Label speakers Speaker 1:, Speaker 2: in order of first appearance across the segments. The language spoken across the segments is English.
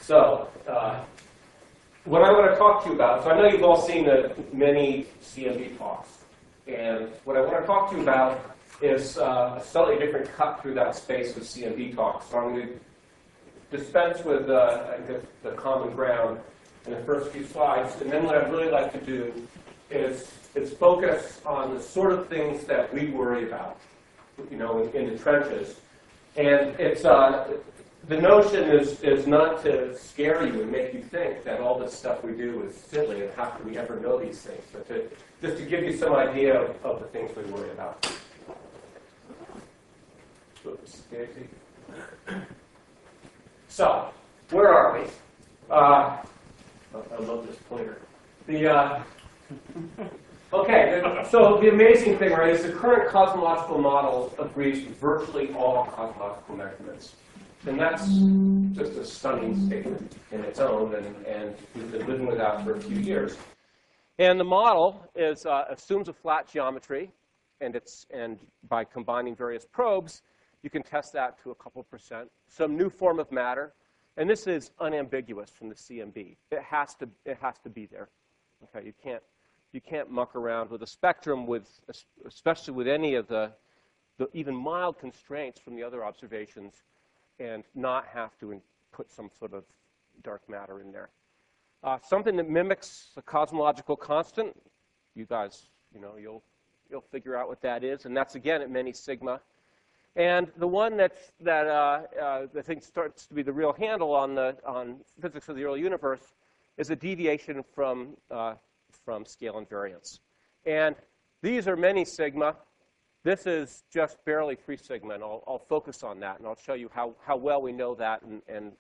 Speaker 1: So, what I want to talk to you about, so I know you've all seen the many CMB talks, and what I want to talk to you about is a slightly different cut through that space with CMB talks. So I'm going to dispense with the common ground in the first few slides, and then what I'd really like to do is focus on the sort of things that we worry about, you know, in the trenches. And it's the notion is not to scare you and make you think that all this stuff we do is silly and how could we ever know these things, but just to give you some idea of the things we worry about. Oops, Daisy. So, where are we? I love this pointer. Okay, so the amazing thing, right, is the current cosmological model agrees with virtually all cosmological measurements. And that's just a stunning statement in its own, and we've been living with that for a few years. And the model assumes a flat geometry, and by combining various probes, you can test that to a couple %. Some new form of matter, and this is unambiguous from the CMB. It has to be there. Okay, you can't muck around with a spectrum especially with any of the even mild constraints from the other observations, and not have to put some sort of dark matter in there. Something that mimics a cosmological constant. You guys, you know, you'll figure out what that is, and that's again at many sigma. And the one that I think starts to be the real handle on physics of the early universe is a deviation from scale invariance. And these are many sigma. This is just barely 3 sigma, and I'll focus on that, and I'll show you how well we know that, and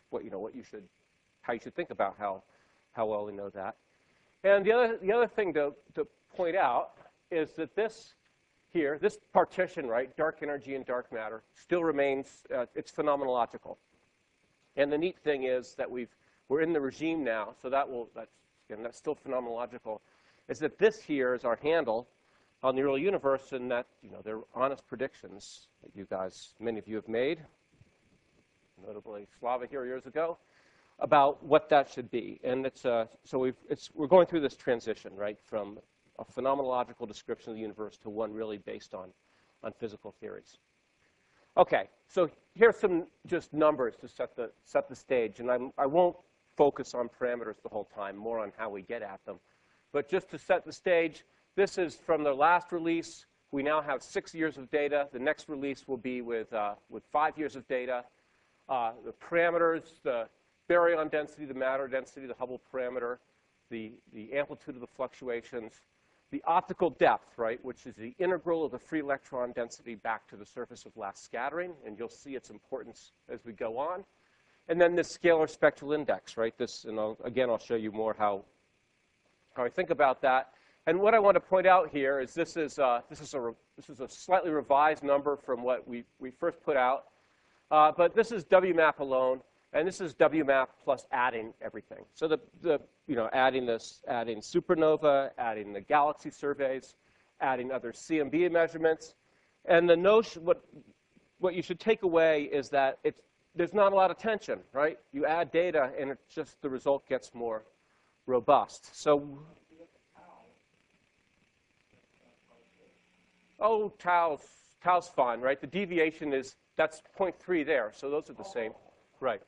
Speaker 1: how you should think about how well we know that. And the other thing to point out is that this partition, right, dark energy and dark matter, still remains, it's phenomenological. And the neat thing is that we're in the regime now, so that's still phenomenological, is that this here is our handle on the early universe, and that, you know, they're honest predictions that many of you have made, notably Slava here years ago, about what that should be. And we're going through this transition, right, from a phenomenological description of the universe to one really based on physical theories. Okay, so here's some just numbers to set the stage, and I won't focus on parameters the whole time, more on how we get at them. But just to set the stage, this is from the last release. We now have 6 years of data. The next release will be with 5 years of data. The parameters, the baryon density, the matter density, the Hubble parameter, the amplitude of the fluctuations, the optical depth, right, which is the integral of the free electron density back to the surface of last scattering, and you'll see its importance as we go on. And then this scalar spectral index, right? I'll show you more how I think about that. And what I want to point out here is this is a slightly revised number from what we first put out, but this is WMAP alone, and this is WMAP plus adding everything. So adding supernova, adding the galaxy surveys, adding other CMB measurements, and the notion what you should take away is that there's not a lot of tension, right? You add data, and it's just the result gets more robust. So. Oh, tau's fine, right? The deviation that's 0.3 there, so those are the same. Right.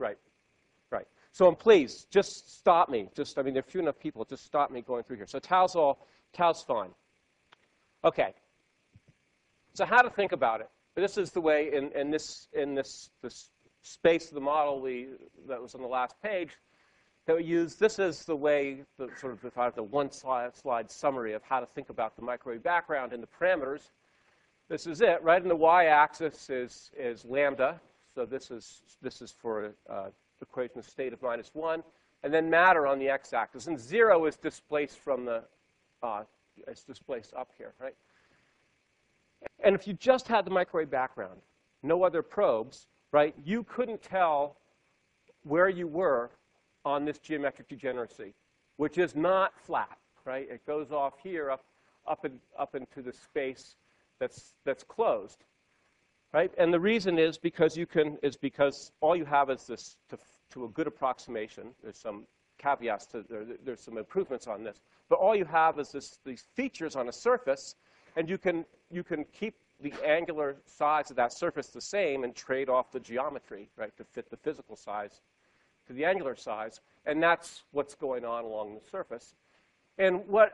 Speaker 1: So please, just stop me. There are a few enough people, just stop me going through here. So tau's fine. Okay. So how to think about it? This is the way in this space of the model that was on the last page that we use. This is the way, if I have the one slide summary of how to think about the microwave background and the parameters. This is it, right? And the y-axis is lambda. So this is for equation of state of -1, and then matter on the x-axis, and 0 is displaced from it's displaced up here, right? And if you just had the microwave background, no other probes, right? You couldn't tell where you were on this geometric degeneracy, which is not flat, right? It goes off here up into the space that's closed, right? And the reason is because all you have is this to a good approximation. There's some caveats to there's some improvements on this. But all you have is these features on a surface, and you can keep the angular size of that surface the same and trade off the geometry, right, to fit the physical size to the angular size. And that's what's going on along the surface. And what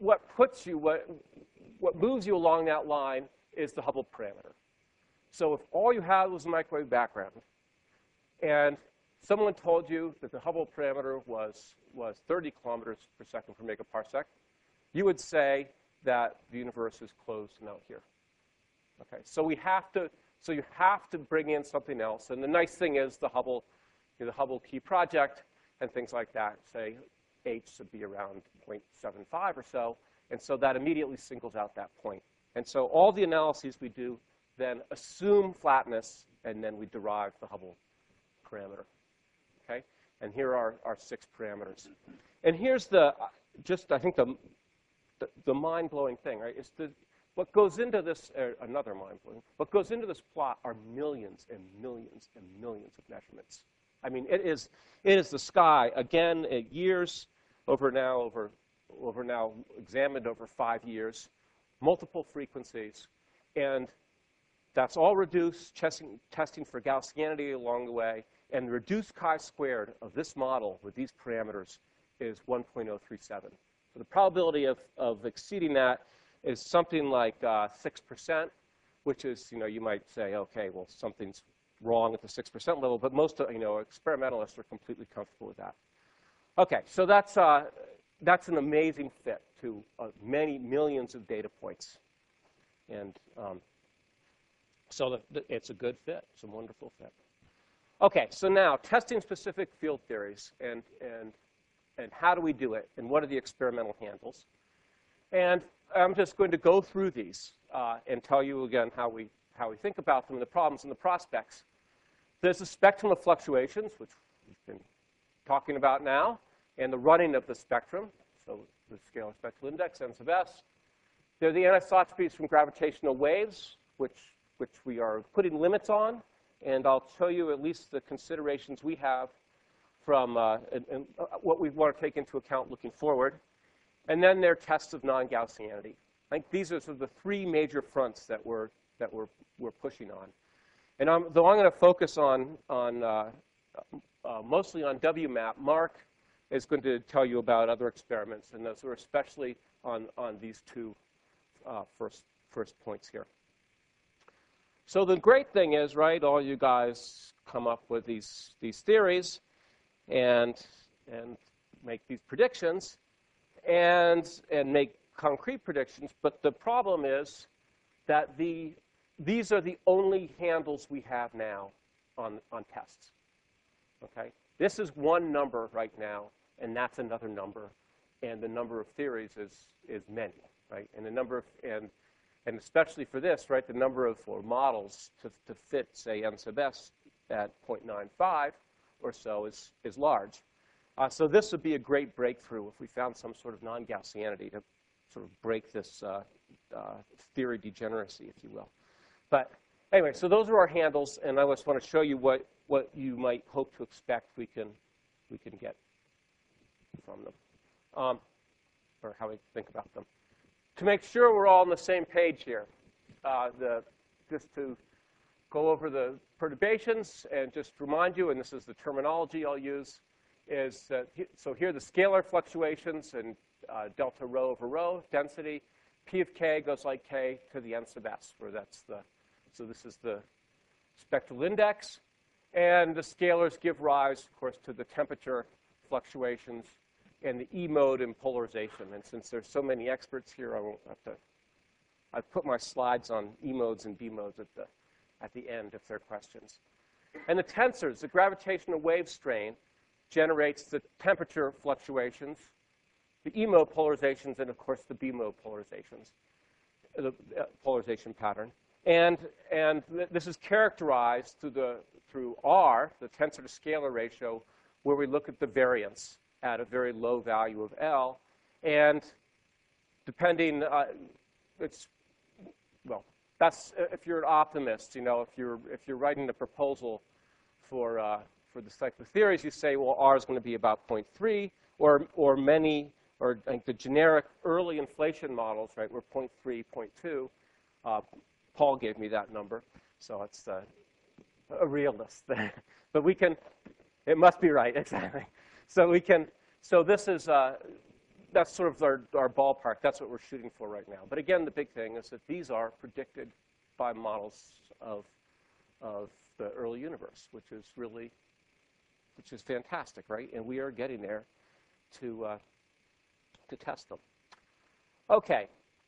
Speaker 1: moves you along that line is the Hubble parameter. So if all you had was a microwave background, and someone told you that the Hubble parameter was 30 kilometers per second per megaparsec, you would say that the universe is closed and out here. Okay, so you have to bring in something else. And the nice thing is the Hubble Key Project and things like that say H should be around 0.75 or so, and so that immediately singles out that point. And so all the analyses we do then assume flatness, and then we derive the Hubble parameter. Okay, and here are our 6 parameters. And here's I think the mind-blowing thing, right? Is what goes into this, another mind-blowing, what goes into this plot are millions and millions and millions of measurements. I mean, it is the sky, again, years over now examined over 5 years, multiple frequencies, and that's all reduced, testing for Gaussianity along the way, and the reduced chi-squared of this model with these parameters is 1.037. So the probability of exceeding that is something like 6%, which is, you might say, okay, well, something's wrong at the 6% level, but most, experimentalists are completely comfortable with that. Okay, so that's an amazing fit to many millions of data points. And so it's a good fit. It's a wonderful fit. Okay, so now testing specific field theories and how do we do it, and what are the experimental handles. And I'm just going to go through these and tell you again how we think about them, the problems and the prospects. There's a spectrum of fluctuations, which we've been talking about now, and the running of the spectrum, so the scalar spectral index, n sub s. There are the anisotropies from gravitational waves, which we are putting limits on, and I'll show you at least the considerations we have from and what we want to take into account looking forward. And then there are tests of non-Gaussianity. I think these are sort of the 3 major fronts that we're pushing on. And though I'm going to focus on mostly on WMAP, Mark is going to tell you about other experiments, and those are especially on these 2 first points here. So the great thing is, right, all you guys come up with these theories and make these predictions and make concrete predictions, but the problem is that these are the only handles we have now on tests. Okay? This is one number right now, and that's another number, and the number of theories is many, right? And the number of and especially for this, right, the number of models to fit, say, n sub s at 0.95 or so is large. So this would be a great breakthrough if we found some sort of non-Gaussianity to sort of break this theory degeneracy, if you will. But anyway, so those are our handles, and I just want to show you what you might hope to expect we can get from them, or how we think about them. To make sure we're all on the same page here, just to go over the perturbations and just remind you, and this is the terminology I'll use, is that so here are the scalar fluctuations and delta rho over rho density. P of k goes like k to the n sub s, where so this is the spectral index. And the scalars give rise, of course, to the temperature fluctuations and the E mode and polarization. And since there's so many experts here, I won't have to. I've put my slides on E modes and B modes at the end if there are questions. And the tensors, the gravitational wave strain, generates the temperature fluctuations, the E mode polarizations, and of course the B mode polarizations, the polarization pattern. And this is characterized through R, the tensor to scalar ratio, where we look at the variance at a very low value of L. And depending, that's if you're an optimist, if you're writing a proposal for the cyclotheories, you say, well, R is going to be about 0.3, or many, or like the generic early inflation models, right, were 0.3, 0.2. Paul gave me that number, so it's a realist. But we can, it must be right, exactly. So we can, so this is, that's sort of our ballpark. That's what we're shooting for right now. But again, the big thing is that these are predicted by models of the early universe, which is fantastic, right? And we are getting there to test them. Okay.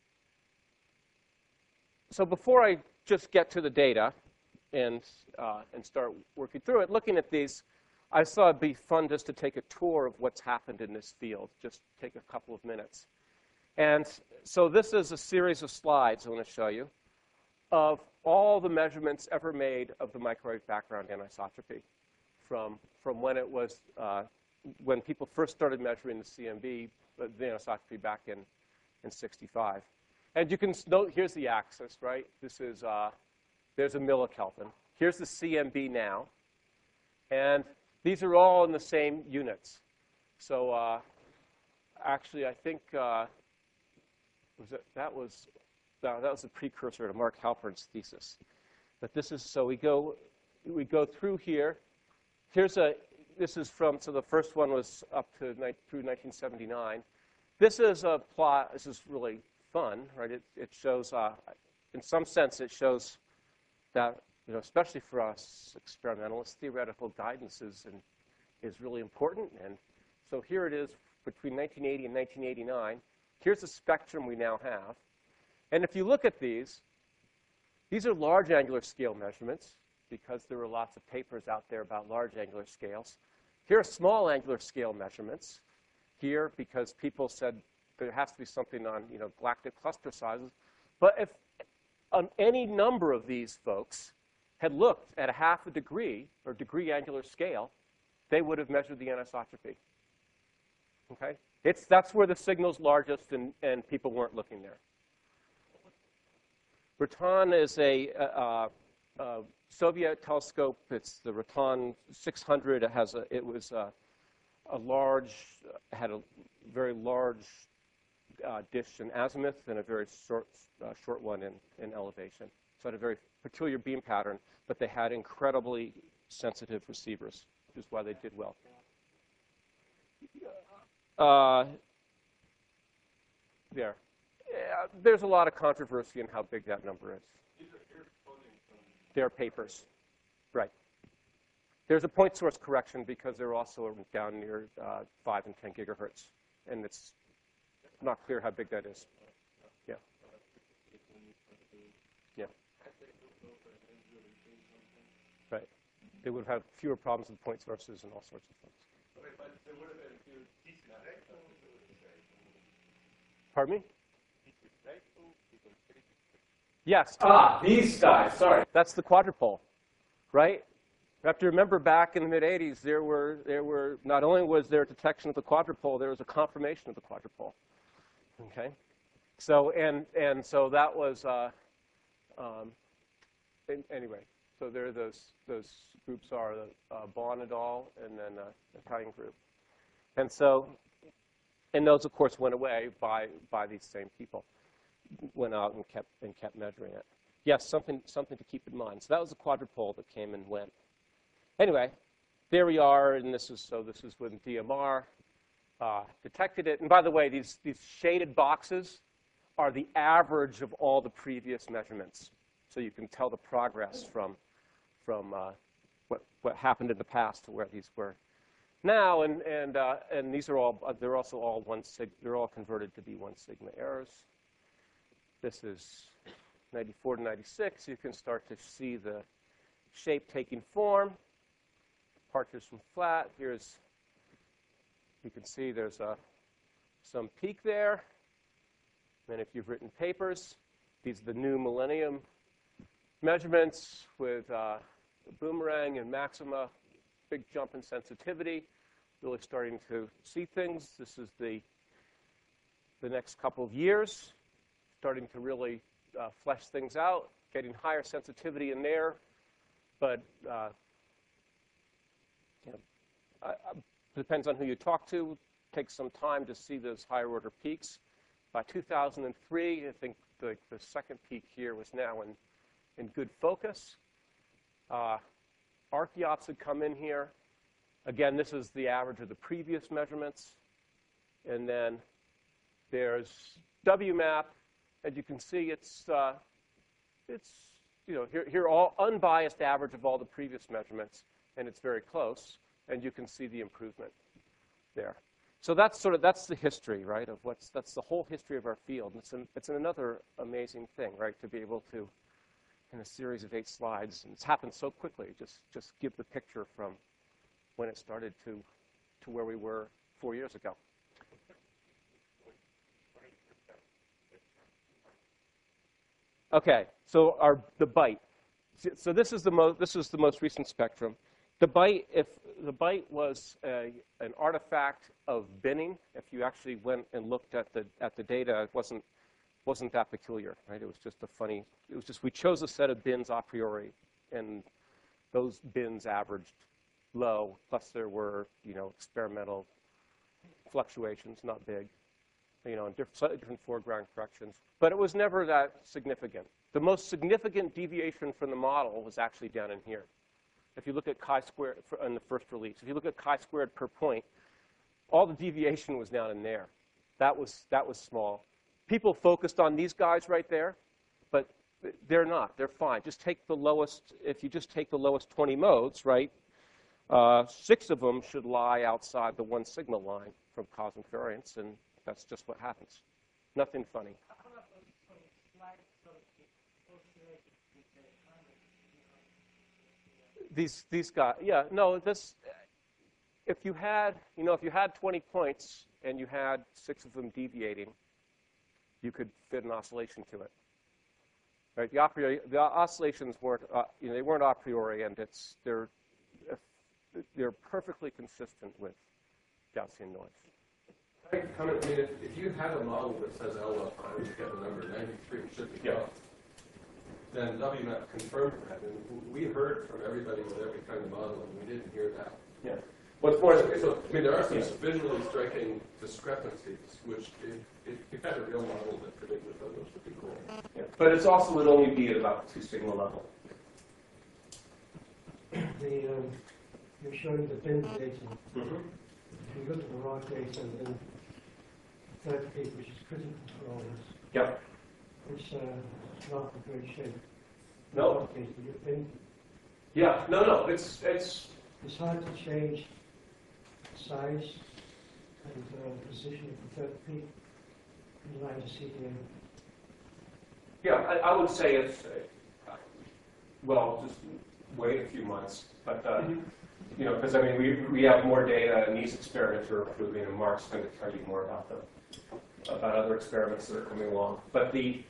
Speaker 1: So before I just get to the data and start working through it, looking at these, I thought it'd be fun just to take a tour of what's happened in this field. Just take a couple of minutes. And so this is a series of slides I want to show you of all the measurements ever made of the microwave background anisotropy from when it was, when people first started measuring the CMB, the anisotropy back in 65. And you can note, here's the axis, right? This is, there's a millikelvin. Here's the CMB now. And these are all in the same units. So actually, I think that was a precursor to Mark Halpern's thesis. But this is, so we go through here. This is from, so the first one was up to through 1979. This is a plot, this is really fun, right? It shows, in some sense, it shows that, especially for us experimentalists, theoretical guidance is really important. And so here it is between 1980 and 1989. Here's the spectrum we now have. And if you look at these are large angular scale measurements because there were lots of papers out there about large angular scales. Here are small angular scale measurements. Here, because people said there has to be something on, galactic cluster sizes. But if any number of these folks had looked at a half a degree or degree angular scale, they would have measured the anisotropy. Okay? That's where the signal's largest, and people weren't looking there. Ratan is a Soviet telescope. It's the Ratan 600. It was a large, had a very large dish in azimuth and a very short one in elevation. So it had a very peculiar beam pattern, but they had incredibly sensitive receivers, which is why they did well. There. There's a lot of controversy in how big that number is. They're papers. Right. There's a point source correction because they're also down near 5 and 10 gigahertz. And it's not clear how big that is. Yeah. Yeah. Right. They would have fewer problems with point sources and all sorts of things. Pardon me? Yes.
Speaker 2: These guys, sorry.
Speaker 1: That's the quadrupole, right? You have to remember back in the mid-'80s, there were not only was there detection of the quadrupole, there was a confirmation of the quadrupole. Okay? So, and so that was, anyway, so there those groups are, Baughan et al. And then an Italian group. And so, and those, of course, went away by these same people. Went out and kept measuring it. Yes, something to keep in mind. So that was a quadrupole that came and went. Anyway, there we are, and this is when DMR detected it. And by the way, these shaded boxes are the average of all the previous measurements. So you can tell the progress from what happened in the past to where these were now. And these are all, they're also all they're all converted to be 1 sigma errors. This is 94 to 96. You can start to see the shape taking form. Departures from flat. You can see there's some peak there. And if you've written papers, these are the new millennium measurements with boomerang and maxima, big jump in sensitivity, really starting to see things. This is the next couple of years, starting to really flesh things out, getting higher sensitivity in there, but depends on who you talk to, takes some time to see those higher order peaks. By 2003, I think the second peak here was now in good focus. Archeops had come in here. Again, this is the average of the previous measurements. And then there's WMAP. As you can see, it's you know, here all unbiased average of all the previous measurements, and it's very close. And you can see the improvement there. So that's the history, right, of that's the whole history of our field. And it's another amazing thing, right, to be able to, in a series of 8 slides, and it's happened so quickly, just give the picture from when it started to where we were 4 years ago. Okay, so the BITE. So this is the most recent spectrum. The BITE, if the BITE was an artifact of binning, if you actually went and looked at the data, it wasn't that peculiar, right? It was just we chose a set of bins a priori, and those bins averaged low, plus there were, you know, experimental fluctuations, not big, you know, and slightly different foreground corrections. But it was never that significant. The most significant deviation from the model was actually down in here. If you look at chi-squared in the first release, if you look at chi-squared per point, all the deviation was down in there. That was small. People focused on these guys right there, but they're not. They're fine. Just take the lowest. If you just take the lowest 20 modes, right, 6 of them should lie outside the 1 sigma line from cosmic variance, and that's just what happens. Nothing funny. These guys, yeah, no, this, if you had 20 points and you had 6 of them deviating, you could fit an oscillation to it. Right? The oscillations weren't, they weren't a priori, and they're perfectly consistent with Gaussian noise.
Speaker 2: I mean, if you have a model that says L of I, you get the number 93, it should be low. Then WMAP confirmed that, and we heard from everybody with every kind of model, and we didn't hear that.
Speaker 1: Yeah. What's more,
Speaker 2: so, I mean, there are some visually striking discrepancies, which if you had a real model that predicted those would be cool.
Speaker 1: Yeah. But it's also would only be at about the 2 sigma level.
Speaker 3: You're showing the bin data.
Speaker 1: Mm-hmm.
Speaker 3: If you look at the raw data, then the third peak, which is critical for all this.
Speaker 1: Yep.
Speaker 3: It's not in great shape.
Speaker 1: No.
Speaker 3: Bin.
Speaker 1: Yeah. No. It's
Speaker 3: hard to change size and position of the third peak in line to CDM.
Speaker 1: Yeah, I would say it's well, just wait a few months, but you know, because I mean we have more data, and these experiments are improving, and Mark's going to tell you more about them, about other experiments that are coming along. But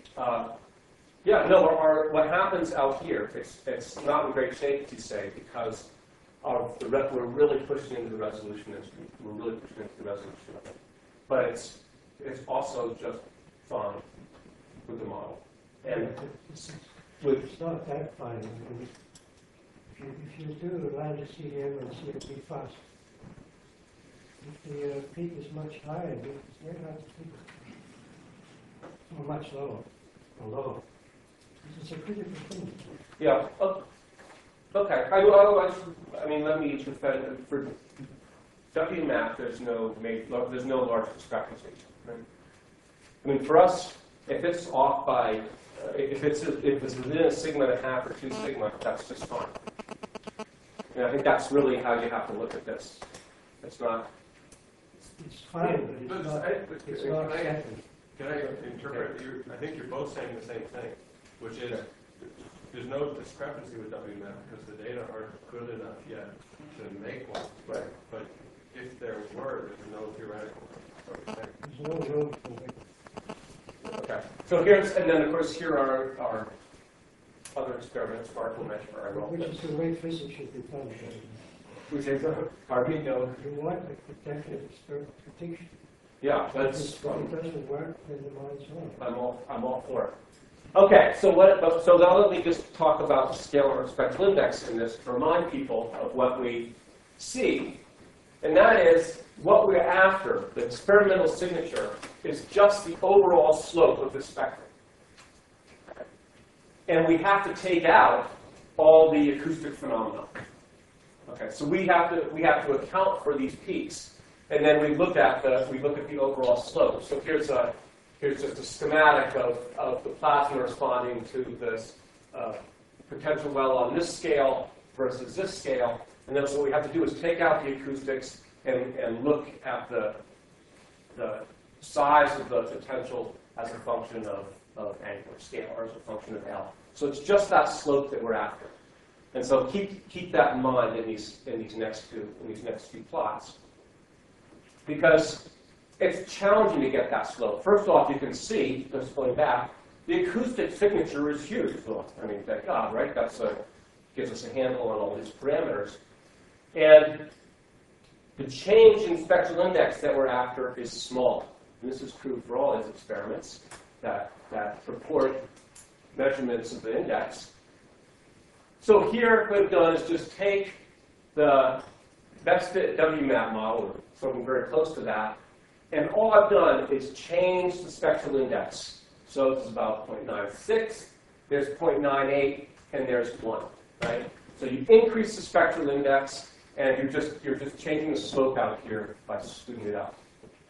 Speaker 1: what happens out here, it's not in great shape, to say, because of we're really pushing into the resolution instrument. We're really pushing into the resolution of it. But it's also just fine with the model. And
Speaker 3: it's not that fine. I mean, if you do a larger CDM and CFP fast, if the peak is much higher, it's very hard to keep it. Or much lower. Or lower. It's a critical thing.
Speaker 1: Yeah. Okay. I mean, let me defend for WMAP. There's no large discrepancy. Right? I mean, for us, if it's off by if it's within a sigma and a half or 2 sigma, that's just fine. And I think that's really how you have to look at this. It's not.
Speaker 3: It's fine, but it's not second.
Speaker 2: Can I interpret? I think you're both saying the same thing, which is there's no discrepancy with WMAP because the data aren't good enough yet to make one.
Speaker 1: Right.
Speaker 2: But if there were, there's no theoretical.
Speaker 3: There's no room for it.
Speaker 1: Okay. So and then of course here are our other experiments. Mark will mention our
Speaker 3: Which is the way physics should be done.
Speaker 1: We say so. Pardon me? No.
Speaker 3: You want a definite prediction.
Speaker 1: Yeah,
Speaker 3: If it doesn't work, then the model's wrong.
Speaker 1: I'm all for it. Okay, so now let me just talk about the scalar spectral index in this to remind people of what we see And that is what we're after, the experimental signature, is just the overall slope of the spectrum. And we have to take out all the acoustic phenomena. Okay, so we have to account for these peaks, and then we look at the overall slope. So here's just a schematic of the plasma responding to this potential well on this scale versus this scale. And then so what we have to do is take out the acoustics and look at the size of the potential as a function of angular scale, or as a function of L. So it's just that slope that we're after. And so keep that in mind in these next two plots, because it's challenging to get that slope. First off, you can see, just going back, the acoustic signature is huge. Well, I mean, thank God, right? That gives us a handle on all these parameters. And the change in spectral index that we're after is small. And this is true for all these experiments that report measurements of the index. So here, what we've done is just take the best fit WMAP model, or something very close to that, and all I've done is change the spectral index. So this is about 0.96, there's 0.98, and there's 1, right? So you increase the spectral index, and you're just changing the slope out here by smoothing it out.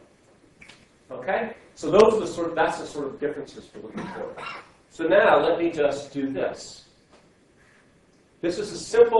Speaker 1: Okay? So that's the sort of differences we're looking for. So now let me just do this. This is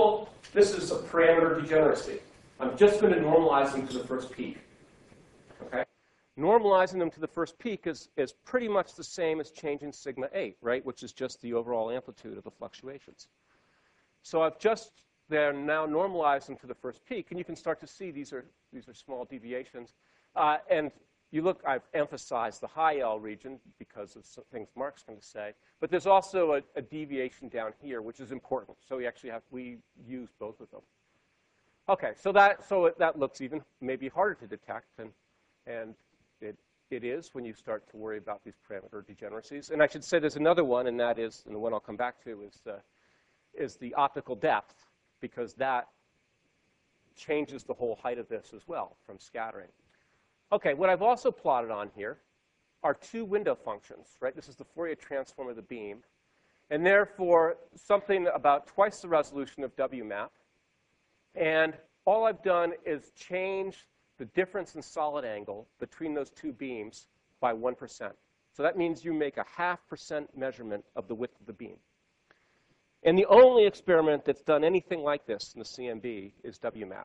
Speaker 1: a parameter degeneracy. I'm just going to normalize them to the first peak. Okay? Normalizing them to the first peak is pretty much the same as changing sigma 8, right? Which is just the overall amplitude of the fluctuations. So they're now normalized them to the first peak, and you can start to see these are small deviations. And you look, I've emphasized the high L region because of some things Mark's going to say, but there's also a deviation down here, which is important. So we use both of them. Okay, so that looks even maybe harder to detect, and it is when you start to worry about these parameter degeneracies. And I should say there's another one, and that is, and the one I'll come back to is the optical depth, because that changes the whole height of this as well from scattering. Okay, what I've also plotted on here are two window functions, right? This is the Fourier transform of the beam, and therefore something about twice the resolution of WMAP. And all I've done is change the difference in solid angle between those two beams by 1%. So that means you make a 0.5% measurement of the width of the beam. And the only experiment that's done anything like this in the CMB is WMAP.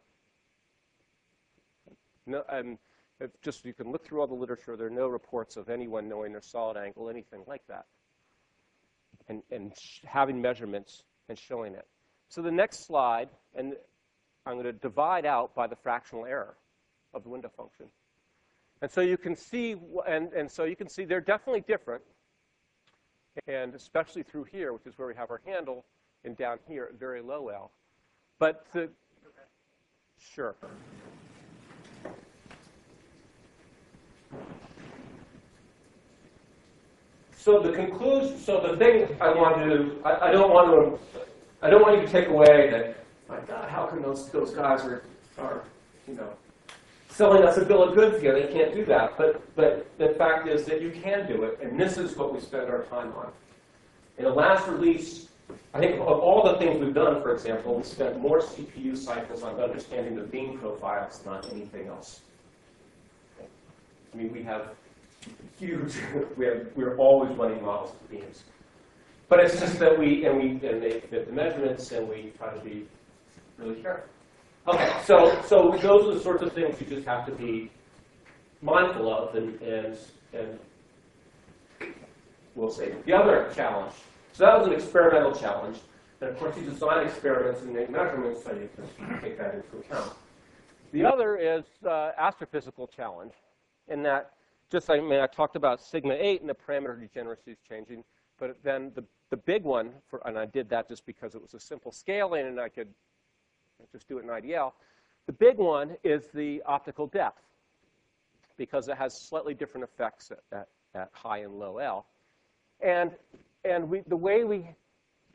Speaker 1: No, just you can look through all the literature. There are no reports of anyone knowing their solid angle, anything like that, and having measurements and showing it. So the next slide, and I'm going to divide out by the fractional error of the window function. And so you can see, and so you can see they're definitely different, and especially through here, which is where we have our handle, and down here at very low L. But sure. So the conclusion, so the thing I want to, I don't want you to take away that, my God, how come those guys are selling us a bill of goods here? They can't do that. But the fact is that you can do it, and this is what we spend our time on. In the last release, I think of all the things we've done, for example, we spent more CPU cycles on understanding the beam profiles than on anything else. I mean, we have huge, we're always running models of beams. But it's just that they fit the measurements, and we try to be really careful. Okay, so those are the sorts of things you just have to be mindful of, and we'll see. The other challenge, so that was an experimental challenge, and of course you design experiments and make measurements, so you can take that into account. The other is astrophysical challenge, in that I talked about sigma 8 and the parameter degeneracy is changing, but then the big one, and I did that just because it was a simple scaling and I could just do it in IDL. The big one is the optical depth, because it has slightly different effects at high and low L. And the way we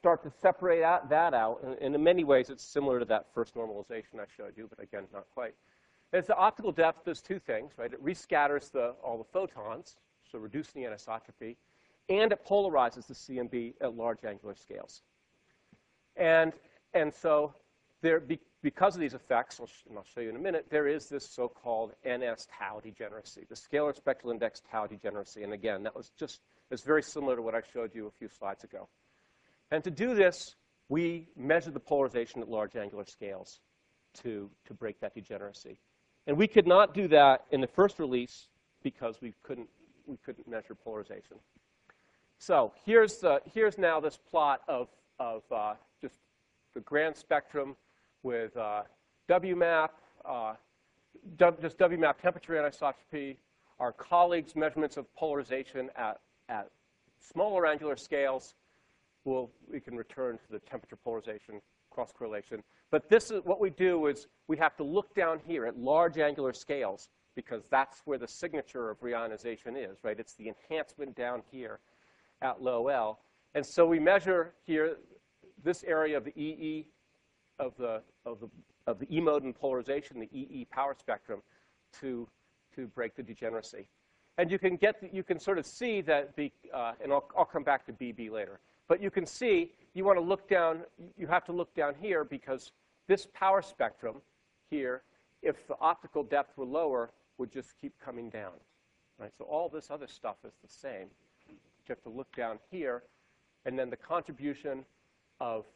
Speaker 1: start to separate that out. And in many ways, it's similar to that first normalization I showed you, but again, not quite. As the optical depth does two things, right? It rescatters all the photons, so reducing the anisotropy, and it polarizes the CMB at large angular scales. And so because of these effects, and I'll show you in a minute, there is this so-called NS tau degeneracy, the scalar spectral index tau degeneracy. And again, it's very similar to what I showed you a few slides ago. And to do this, we measure the polarization at large angular scales to break that degeneracy. And we could not do that in the first release because we couldn't measure polarization. So here's now this plot of just the grand spectrum with WMAP, just WMAP temperature anisotropy, our colleagues' measurements of polarization at smaller angular scales. We can return to the temperature polarization cross-correlation. But this is what we do is we have to look down here at large angular scales because that's where the signature of reionization is, right? It's the enhancement down here at low L. And so we measure here this area of the EE of the E mode and polarization, the EE power spectrum, to break the degeneracy. And you can sort of see that and I'll come back to BB later. But you can see you want to look down. You have to look down here because this power spectrum here, if the optical depth were lower, would just keep coming down, right? So all this other stuff is the same. You have to look down here, and then the contribution of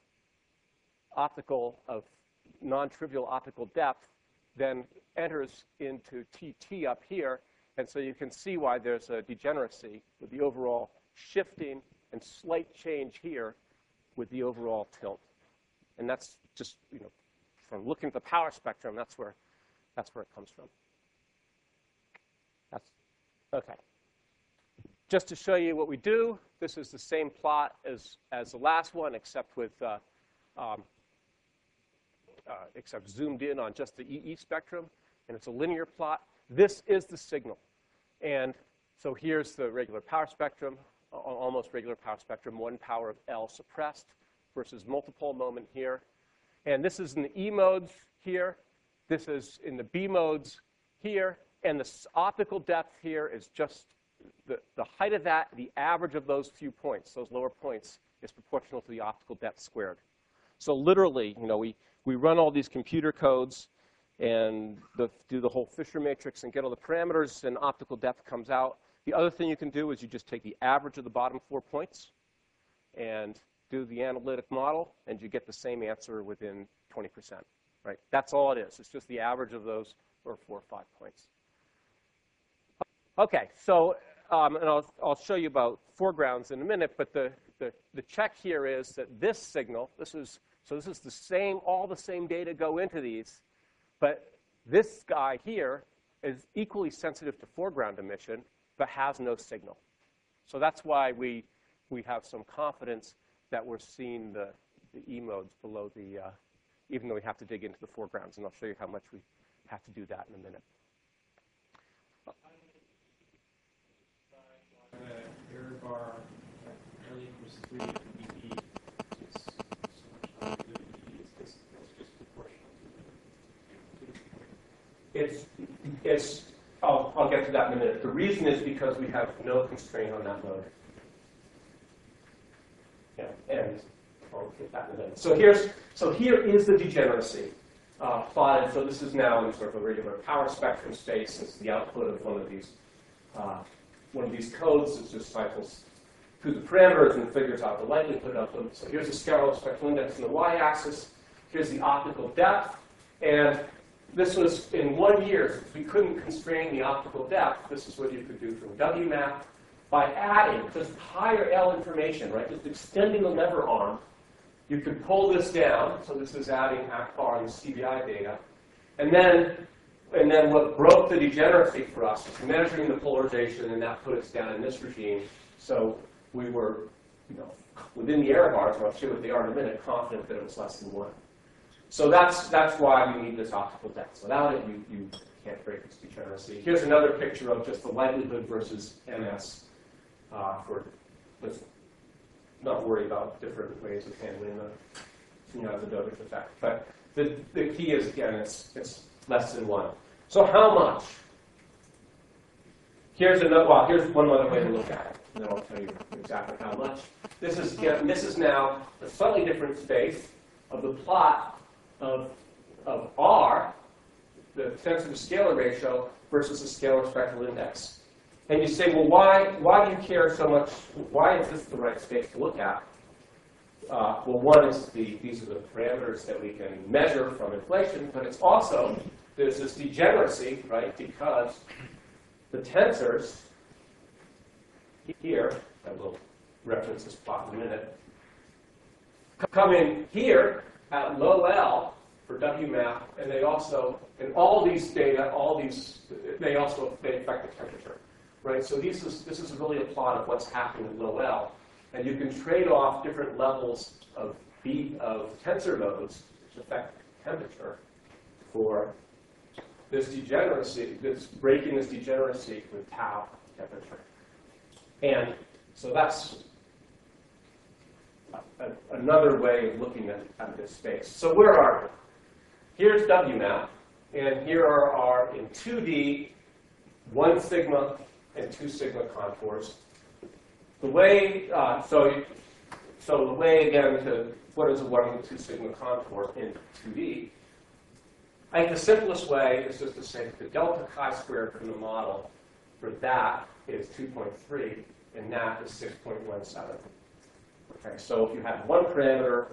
Speaker 1: non-trivial optical depth then enters into TT up here, and so you can see why there's a degeneracy with the overall shifting and slight change here with the overall tilt. And that's just, from looking at the power spectrum, that's where it comes from. Okay. Just to show you what we do, this is the same plot as the last one, except except zoomed in on just the EE spectrum, and it's a linear plot. This is the signal. And so here's the regular power spectrum, almost regular power spectrum, 1 power of L suppressed versus multipole moment here. And this is in the E modes here. This is in the B modes here. And the optical depth here is just the height of that, the average of those few points, those lower points, is proportional to the optical depth squared. So literally, we run all these computer codes and do the whole Fisher matrix and get all the parameters, and optical depth comes out. The other thing you can do is you just take the average of the bottom 4 points and do the analytic model, and you get the same answer within 20%, right? That's all it is. It's just the average of those 4 or 5 points. Okay, so and I'll show you about foregrounds in a minute, but the check here is that this signal, this is the same, all the same data go into these, but this guy here is equally sensitive to foreground emission, but has no signal. So that's why we have some confidence that we're seeing the E modes below even though we have to dig into the foregrounds, and I'll show you how much we have to do that in a minute.
Speaker 4: Error bar L equals 3 and BB is so much higher than BB. It's just proportional.
Speaker 1: I'll get to that in a minute. The reason is because we have no constraint on that mode. Yeah, and I'll get that in a minute. So here is the degeneracy plotted. So this is now in sort of a regular power spectrum space. It's the output of one of these codes. It just cycles through the parameters and figures out the likelihood of them. So here's the scalar spectral index on the y-axis. Here's the optical depth. And this was in 1 year. Since we couldn't constrain the optical depth, this is what you could do from WMAP by adding just higher L information, right? Just extending the lever arm. You could pull this down. So this is adding Akbar and the CBI data. And then what broke the degeneracy for us was measuring the polarization, and that put us down in this regime. So we were, within the error bars, and I'll show you what they are in a minute, confident that it was less than 1. So that's why we need this optical depth. Without it, you can't break this degeneracy. Here's another picture of just the likelihood versus MS for this. not worry about different ways of handling the azidotic effect. But the key is, again, it's less than 1. So how much? Here's one other way to look at it, and then I'll tell you exactly how much. This is now a slightly different space of the plot of R, the sensitive scalar ratio, versus the scalar spectral index. And you say, well, why do you care so much? Why is this the right space to look at? Well, one is these are the parameters that we can measure from inflation, but it's also, there's this degeneracy, right? Because the tensors here, I will reference this plot in a minute, come in here at low L for WMAP, and they also, in all these data, they affect the temperature, right? So this is really a plot of what's happening at low L, and you can trade off different levels of tensor nodes which affect temperature for this degeneracy, breaking this degeneracy with tau temperature. And so that's another way of looking at this space. So where are we? Here's WMAP, and here are our, in 2D, 1 sigma and 2 sigma contours. The way, so the way, again, to what is a 1 and 2 sigma contour in 2D, I think the simplest way is just to say that the delta chi-squared from the model for that is 2.3, and that is 6.17. Okay, so if you had one parameter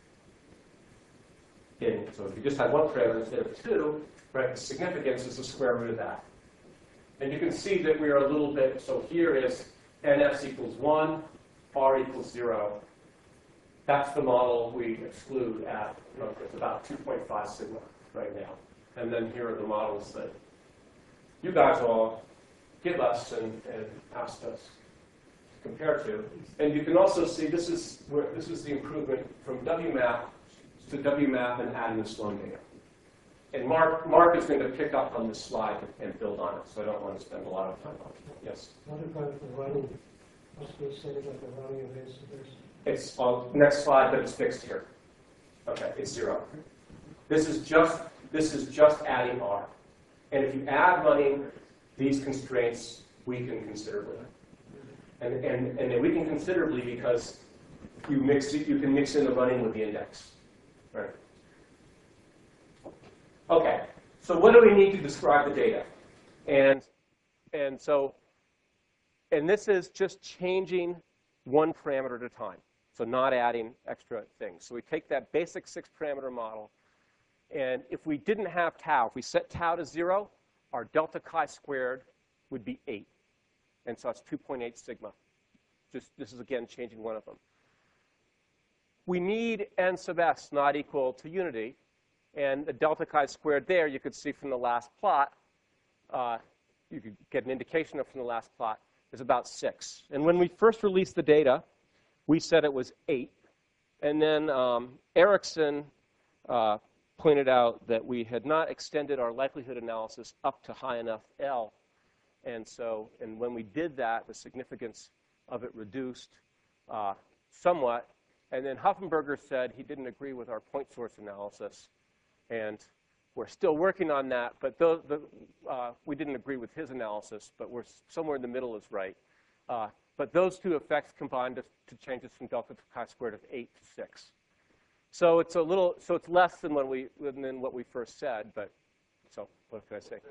Speaker 1: so if you just had one parameter instead of 2, right, the significance is the square root of that. And you can see that we are a little bit, so here is NS equals 1, R equals 0. That's the model we exclude at, it's about 2.5 sigma right now. And then here are the models that you guys all give us and asked us to compare to. And you can also see this is the improvement from WMAP to WMAP and adding the Sloan data. And Mark is going to pick up on this slide and build on it, so I don't want to spend a lot of time on it. Yes?
Speaker 3: What about the running? What's they say about the running of incidence?
Speaker 1: It's on next slide, but it's fixed here. Okay, it's 0. This is just adding R. And if you add running, these constraints weaken considerably. And they weaken considerably because you can mix in the running with the index. Right. Okay, so what do we need to describe the data? And this is just changing one parameter at a time, so not adding extra things. So we take that basic 6-parameter model, and if we didn't have tau, if we set tau to 0, our delta chi-squared would be 8. And so it's 2.8 sigma. This is, again, changing one of them. We need n sub s not equal to unity. And the delta chi-squared there, you could see from the last plot, you could get an indication of from the last plot, is about 6. And when we first released the data, we said it was 8. And then Erickson pointed out that we had not extended our likelihood analysis up to high enough L. And when we did that, the significance of it reduced somewhat. And then Huffenberger said he didn't agree with our point source analysis. And we're still working on that, but we didn't agree with his analysis, but we're somewhere in the middle is right. But those two effects combined to change us from delta chi-squared of 8 to 6. So it's it's less than what we first said, but so what can I say?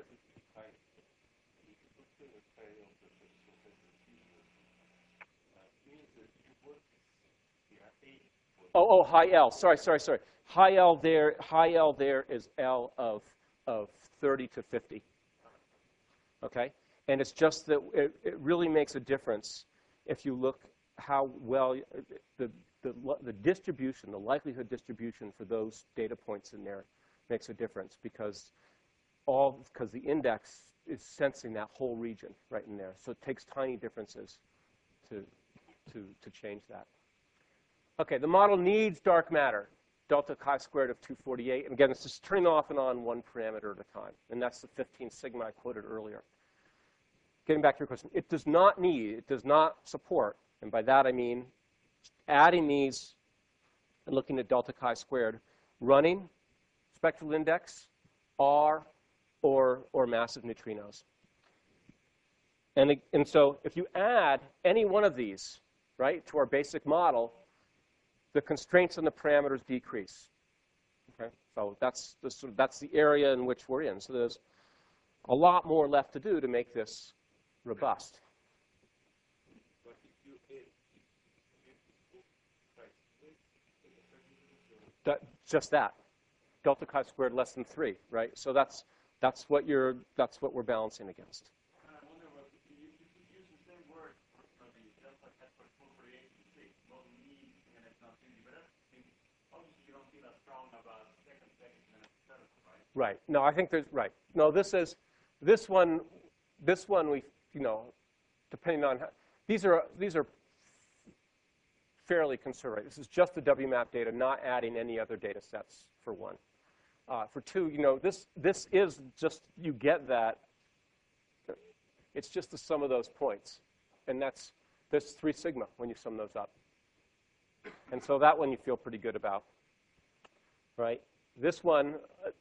Speaker 1: Oh, high L. Sorry. High L there is L of 30 to 50. Okay? And it's just that it really makes a difference if you look how well the distribution, the likelihood distribution for those data points in there makes a difference because the index is sensing that whole region right in there. So it takes tiny differences to change that. Okay, the model needs dark matter, delta chi-squared of 248. And again, it's just turning off and on one parameter at a time. And that's the 15 sigma I quoted earlier. Getting back to your question, it does not support, and by that I mean adding these and looking at delta chi-squared, running spectral index, R, or massive neutrinos. And so if you add any one of these, right, to our basic model, the constraints on the parameters decrease. Okay? So that's the area in which we're in. So there's a lot more left to do to make this robust. Just that, delta chi-squared less than 3, right? So that's what we're balancing against.
Speaker 4: I wonder what you use the same word for the delta chi-squared for APC, no need and it's not easy, but obviously you don't feel as strong about second and seventh, right?
Speaker 1: Right. No, I think there's right. No, this one we, depending on how, these are fairly conservative. This is just the WMAP data, not adding any other data sets for one. For two, this is just, you get that. It's just the sum of those points. And that's 3 sigma when you sum those up. And so that one you feel pretty good about, right? This one's,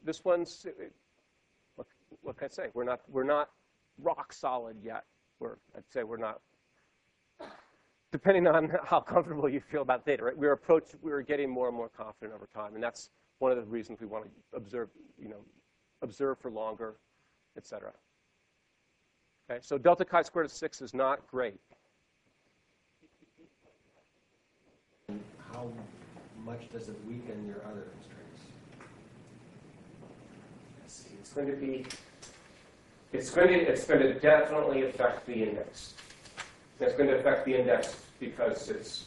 Speaker 1: what can I say? We're not rock solid yet. I'd say we're not. Depending on how comfortable you feel about data, right? We're getting more and more confident over time, and that's one of the reasons we want to observe for longer, et cetera. Okay, so delta chi-squared of 6 is not great.
Speaker 2: How much does it weaken your other constraints?
Speaker 1: Let's see. It's going to definitely affect the index. It's going to affect the index because it's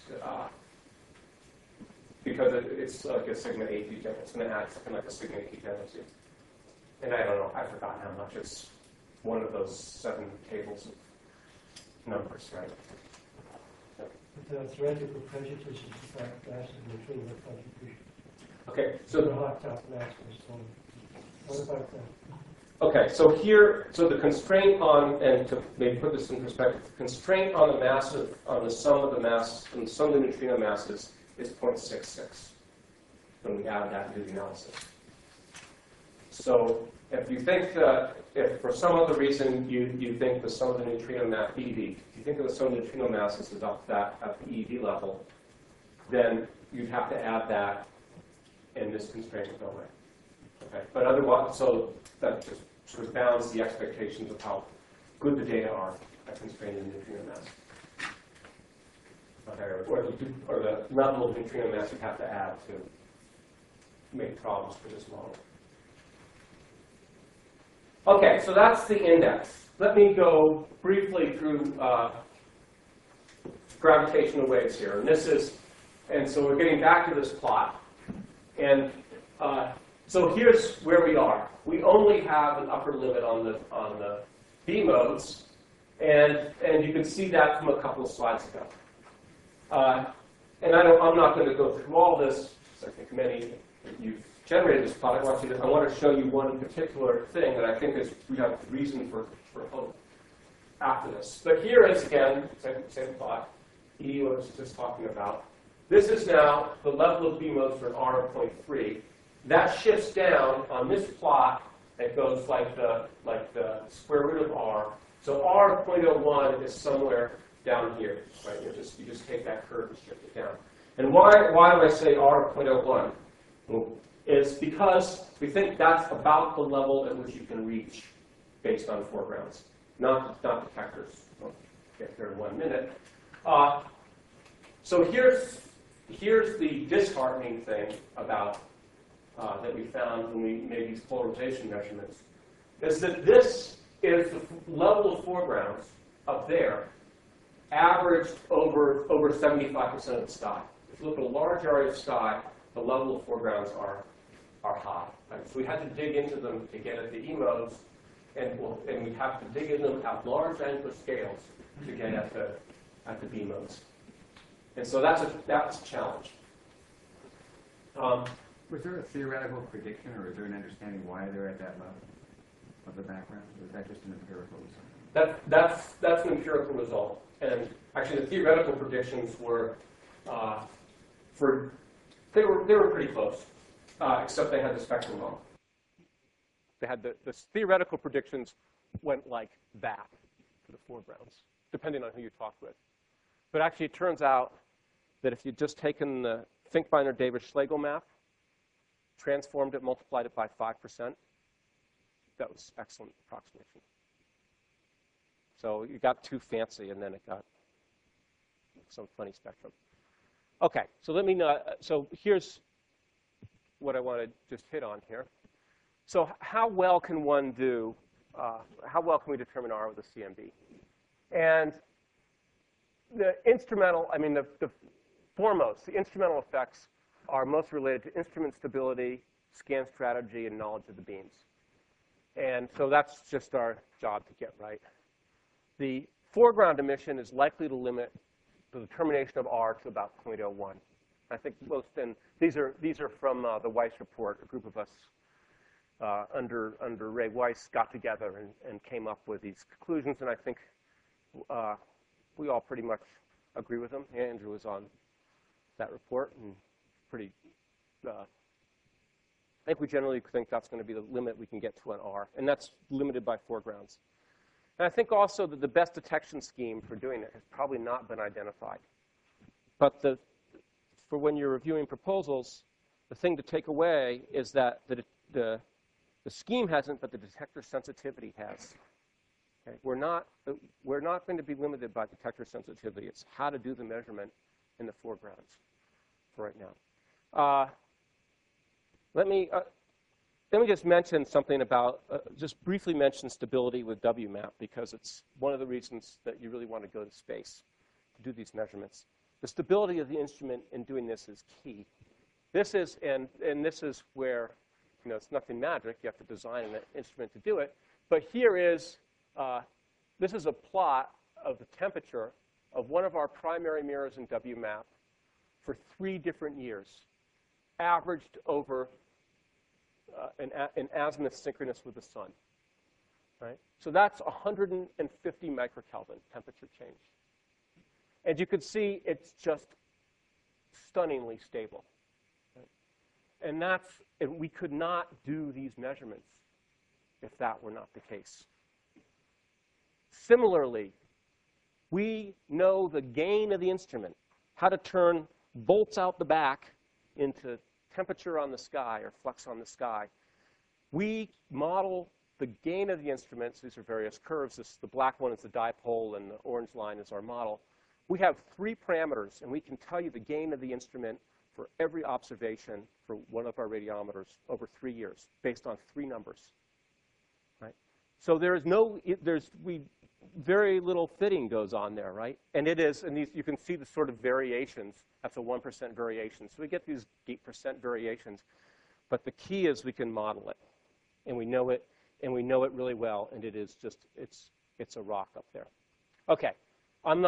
Speaker 1: like a sigma 8 degenerate. It's going to add something like a sigma 8 degeneracy. And I don't know, I've forgotten how much. It's one of those 7 tables of numbers, right?
Speaker 3: But the theoretical prejudice is the fact massive neutrino contribution.
Speaker 1: Okay,
Speaker 3: So
Speaker 1: so
Speaker 3: the hot top mass was one. What about that?
Speaker 1: okay, so here, so the constraint on, and to maybe put this in perspective, the constraint on the massive, on the sum of the mass, on the sum of the neutrino masses is 0.66 when we add that into the analysis. So if you think that, if for some other reason you think the sum of the neutrino mass, EV, if you think of the sum of the neutrino masses is up that at the EV level, then you'd have to add that, and this constraint would go away. Okay, but otherwise, so that just sort of bounds the expectations of how good the data are at constraining the neutrino mass. Okay, or the level of neutrino mass you have to add to make problems for this model. Okay, so that's the index. Let me go briefly through gravitational waves here. And so we're getting back to this plot. And so here's where we are. We only have an upper limit on the B modes, and you can see that from a couple of slides ago. And I'm not going to go through all this, because I think many of you've generated this plot. I want to show you one particular thing that I think we have reason for hope after this. But here is, again, same plot, E was just talking about. This is now the level of B modes for an R of 0.3. That shifts down on this plot. It goes like the square root of R. So R of 0.01 is somewhere down here, right? You just take that curve and shift it down. And why do I say R of 0.01? Well, it's because we think that's about the level at which you can reach based on foregrounds, not detectors. We'll get there in 1 minute. So here's the disheartening thing about that we found when we made these polarization measurements, is that this is the level of foregrounds up there, averaged over 75% of the sky. If you look at a large area of sky, the level of foregrounds are high. Right? So we had to dig into them to get at the E modes, and we have to dig into them at large angular scales to get at the B modes. And so that's a challenge.
Speaker 5: Was there a theoretical prediction, or is there an understanding why they're at that level of the background, or is that just an empirical result?
Speaker 1: That's an empirical result. And actually, the theoretical predictions were They were pretty close, except they had the spectrum wrong. They had the theoretical predictions went like that for the foregrounds, depending on who you talked with. But actually, it turns out that if you'd just taken the Finkbeiner-Davis-Schlegel map, transformed it, multiplied it by 5%, that was excellent approximation. So you got too fancy, and then it got some funny spectrum. Okay, so let me know. So here's what I want to just hit on here. So how well can one do? How well can we determine R with a CMB? And the instrumental, I mean, the instrumental effects are most related to instrument stability, scan strategy, and knowledge of the beams. And so that's just our job to get right. The foreground emission is likely to limit the determination of R to about 0.01. I think these are from the Weiss report. A group of us under Ray Weiss got together and came up with these conclusions, and I think we all pretty much agree with them. Andrew was on that report, and pretty. I think we generally think that's going to be the limit we can get to an R, and that's limited by foregrounds. And I think also that the best detection scheme for doing it has probably not been identified. But for when you're reviewing proposals, the thing to take away is that the scheme hasn't, but the detector sensitivity has. Okay? We're not going to be limited by detector sensitivity. It's how to do the measurement in the foregrounds for right now. Let me just mention something about, just briefly mention stability with WMAP, because it's one of the reasons that you really want to go to space to do these measurements. The stability of the instrument in doing this is key. This is, and this is where, it's nothing magic. You have to design an instrument to do it. But here is, this is a plot of the temperature of one of our primary mirrors in WMAP for 3 different years, averaged over an azimuth synchronous with the sun, right? So that's 150 microkelvin temperature change. And you can see it's just stunningly stable. Right? And we could not do these measurements if that were not the case. Similarly, we know the gain of the instrument, how to turn bolts out the back into temperature on the sky or flux on the sky. We model the gain of the instruments. These are various curves. The black one is the dipole, and the orange line is our model. We have 3 parameters, and we can tell you the gain of the instrument for every observation for one of our radiometers over 3 years, based on 3 numbers. Right? So very little fitting goes on there, right? And it is, and you can see the sort of variations. That's a 1% variation. So we get these 8% variations. But the key is we can model it, and we know it really well. And it is just, it's a rock up there. Okay, I'm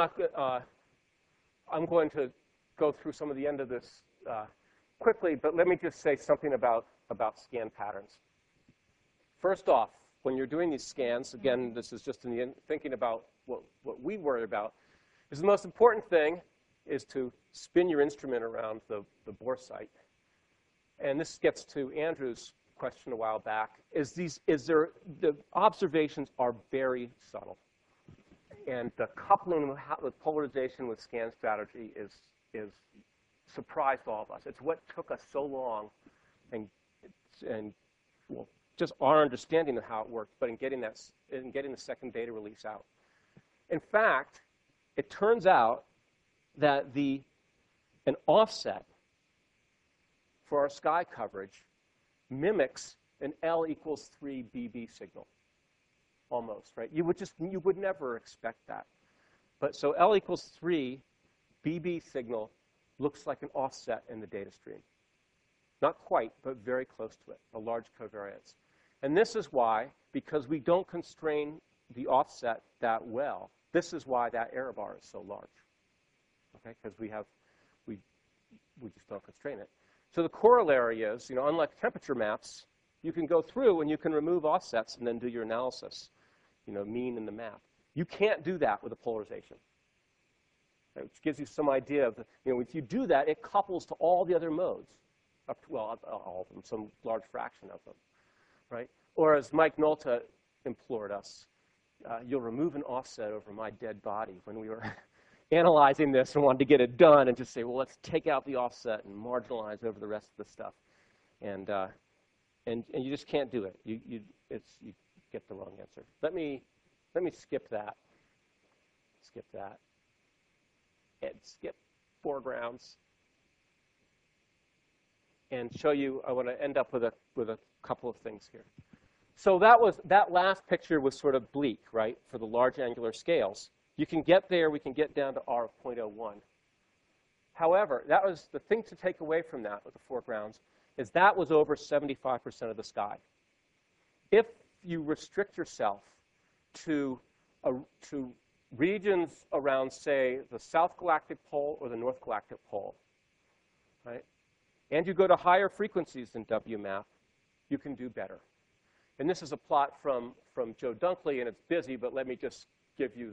Speaker 1: going to go through some of the end of this quickly, but let me just say something about scan patterns. First off, when you're doing these scans, again, this is just thinking about what we worry about, is the most important thing is to spin your instrument around the bore site. And this gets to Andrew's question a while back, the observations are very subtle. And the coupling with polarization with scan strategy is surprised all of us. It's what took us so long, and well, just our understanding of how it worked, but in getting the second data release out. In fact, it turns out that an offset for our sky coverage mimics an L equals 3 BB signal, almost, right? You would never expect that. But so L equals 3 BB signal looks like an offset in the data stream. Not quite, but very close to it, a large covariance. And this is why, because we don't constrain the offset that well, this is why that error bar is so large, okay? Because we just don't constrain it. So the corollary is, unlike temperature maps, you can go through and you can remove offsets and then do your analysis, mean in the map. You can't do that with a polarization. which gives you some idea of, if you do that, it couples to all the other modes, well, all of them, some large fraction of them, right? Or as Mike Nolta implored us, you'll remove an offset over my dead body when we were analyzing this and wanted to get it done and just say, well, let's take out the offset and marginalize over the rest of the stuff. And you just can't do it. You get the wrong answer. Let me skip that. Skip that. And skip foregrounds. And show you, I want to end up with a couple of things here. So that last picture was sort of bleak, right, for the large angular scales. You can get there. We can get down to R of 0.01. However, that was the thing to take away from that with the foregrounds is that was over 75% of the sky. If you restrict yourself to regions around, say, the south galactic pole or the north galactic pole, right, and you go to higher frequencies than WMAP, you can do better. And this is a plot from Joe Dunkley, and it's busy, but let me just give you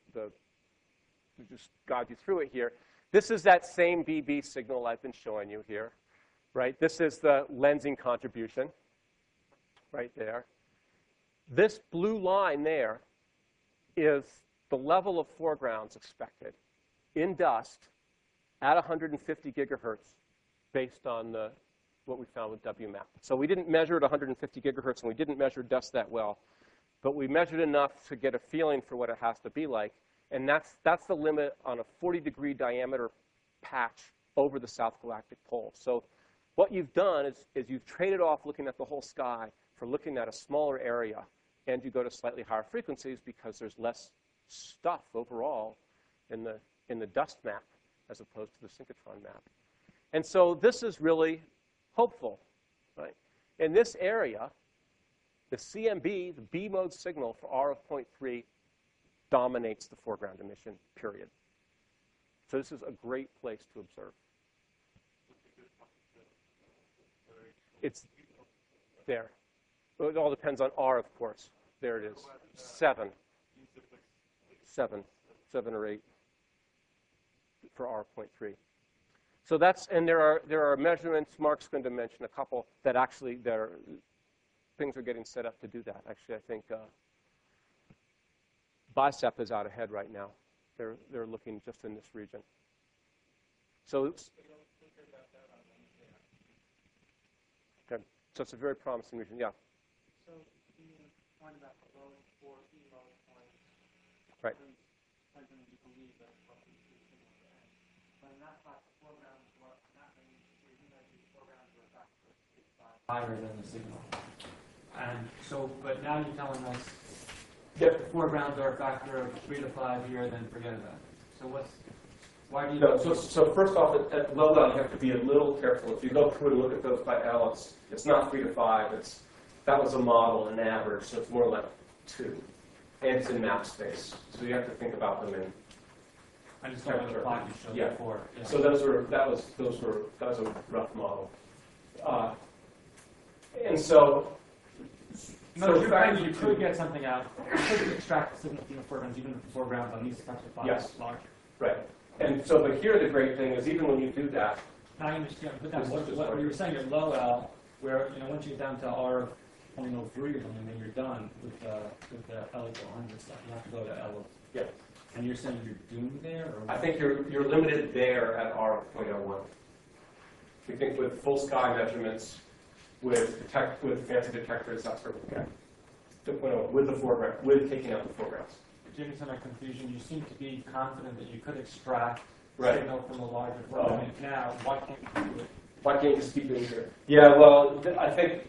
Speaker 1: just guide you through it here. This is that same BB signal I've been showing you here, right? This is the lensing contribution right there. This blue line there is the level of foregrounds expected in dust at 150 gigahertz based on what we found with WMAP. So we didn't measure at 150 gigahertz, and we didn't measure dust that well, but we measured enough to get a feeling for what it has to be like. And that's the limit on a 40-degree diameter patch over the south galactic pole. So what you've done is you've traded off looking at the whole sky for looking at a smaller area, and you go to slightly higher frequencies because there's less stuff overall in the dust map as opposed to the synchrotron map. And so this is really hopeful, right? In this area, the CMB, the B mode signal for R of 0.3, dominates the foreground emission, period. So this is a great place to observe. It's there. It all depends on R, of course. There it is. 7 or 8 for R.3. So that's, and there are measurements. Mark's going to mention a couple that actually things are getting set up to do that. Actually, I think BICEP is out ahead right now. They're looking just in this region. So okay. So it's a very promising region. Yeah.
Speaker 6: So the point about the low for emo points.
Speaker 1: Right.
Speaker 6: Depends on if you believe that roughly 2 signals are in. But in that plot, the foregrounds were not many. Even though the foregrounds were higher than the signal. And so, but now you're telling us if the foregrounds are a factor of 3 to 5 here, then forget about it. So why do you?
Speaker 1: No, so first off, at low level, you have to be a little careful. If you go through and look at those by L, it's not 3 to 5. That was a model, an average, so it's more like 2. And it's in map space, so you have to think about them in.
Speaker 6: I just don't know the plot you showed before. Yeah.
Speaker 1: So that was a rough model, and so.
Speaker 6: No, you're saying you could get something out. You could extract the signal from the foregrounds, even if the foregrounds on these types of plots is larger.
Speaker 1: Right. And so, but here the great thing is, even when you do that,
Speaker 6: now I understand. But that's what you were saying. Your low L, where once you get down to R 0.03 or something, then you're done with the L equal 100 stuff. You have to go to L.
Speaker 1: Yeah.
Speaker 6: And you're saying you're doomed there, or
Speaker 1: I think you're limited there at R 0.01. We think with full sky measurements, with fancy detectors, that sort of thing. 2.0 with the foreground, with taking out the foregrounds.
Speaker 6: Jimmy, some confusion. You seem to be confident that you could extract
Speaker 1: right.
Speaker 6: signal from a larger foreground. Now, why can't you do it?
Speaker 1: Why can't you just keep doing here? Yeah, well, I think,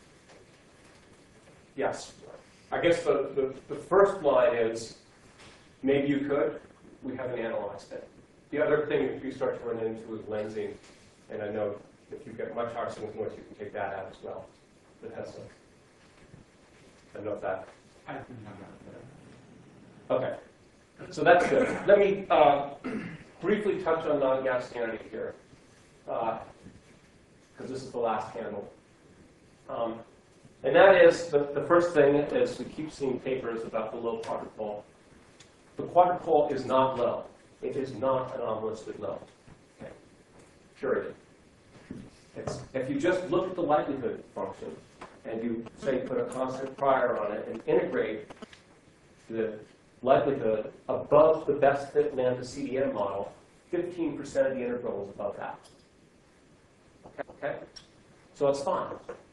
Speaker 1: yes. I guess the first line is, maybe you could. We haven't analyzed it. The other thing that you start to run into is lensing. And I know if you get much higher signal noise, you can take that out as well. It has some. I know that.
Speaker 6: I think I'm not there.
Speaker 1: Okay, so that's good. Let me briefly touch on non-Gassianity here, because this is the last handle. And that is, the first thing is we keep seeing papers about the low quadrupole. The quadrupole is not low. It is not anomalously low. Okay. Period. If you just look at the likelihood function and you, say, put a constant prior on it and integrate the likelihood above the best fit lambda CDM model, 15% of the integral is above that. Okay? So it's fine.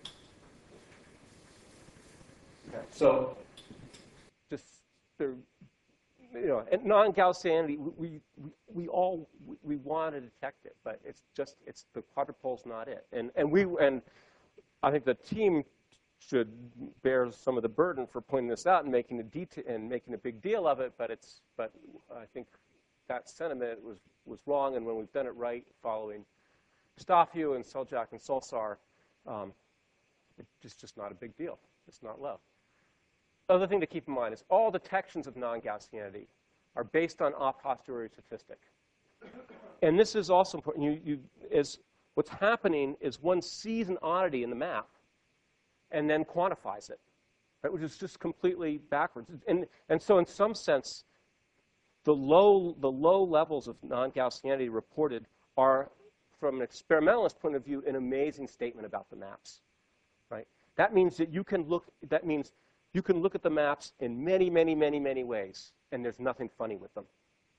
Speaker 1: Okay. So just the, at non-Gaussianity, we want to detect it, but it's the quadrupole's not it. And I think the team should bear some of the burden for pointing this out and making a big deal of it. But I think that sentiment was wrong. And when we've done it right, following Stoffeu and Seljak and Solsar, it's just not a big deal. It's not low. Other thing to keep in mind is all detections of non-Gaussianity are based on a posteriori statistic. And this is also important. What's happening is one sees an oddity in the map and then quantifies it, right, which is just completely backwards. And so in some sense, the low levels of non-Gaussianity reported are, from an experimentalist point of view, an amazing statement about the maps, right? That means that you can look at the maps in many, many, many, many ways, and there's nothing funny with them.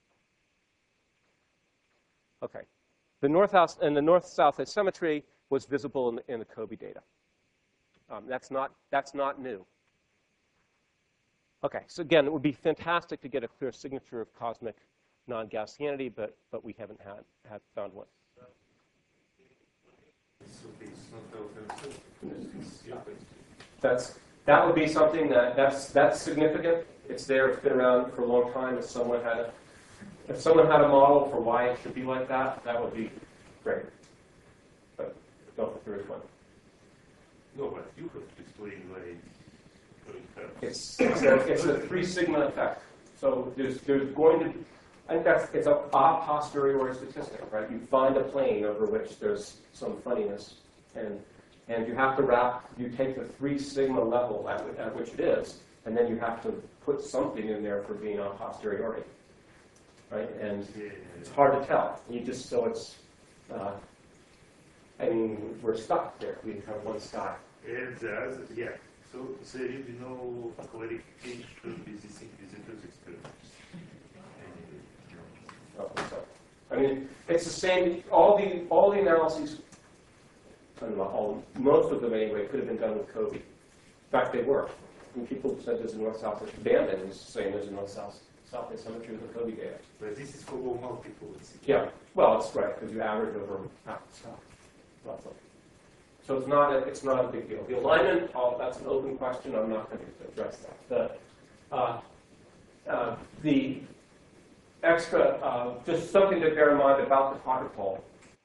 Speaker 1: Okay. The north-south asymmetry was visible in the COBE data. That's not new. Okay, so again, it would be fantastic to get a clear signature of cosmic non-Gaussianity, but we haven't found one. That would be something that's significant. It's there. It's been around for a long time. If someone had a model for why it should be like that, that would be great. But don't think there is one.
Speaker 4: No, but you have to explain why it happens.
Speaker 1: It's a 3 sigma effect. So there's going to, I think it's a posteriori statistic, right? You find a plane over which there's some funniness, and you have to you take the 3 sigma level at which it is, and then you have to put something in there for being a posteriori, right? And it's hard to tell. We're stuck there. We have one sky.
Speaker 4: And so there is no clarification with those experiments.
Speaker 1: It's the same. All the analyses, most of them anyway, could have been done with COBE. In fact, they were. When people said there's a north-south banding, it's the same as a north-south asymmetry with the COBE data.
Speaker 4: But this is for all multiples.
Speaker 1: Yeah. Well, it's right because you average over half the stuff. So it's not a big deal. The alignment, that's an open question. I'm not going to address that. The extra, just something to bear in mind about the quadrupole.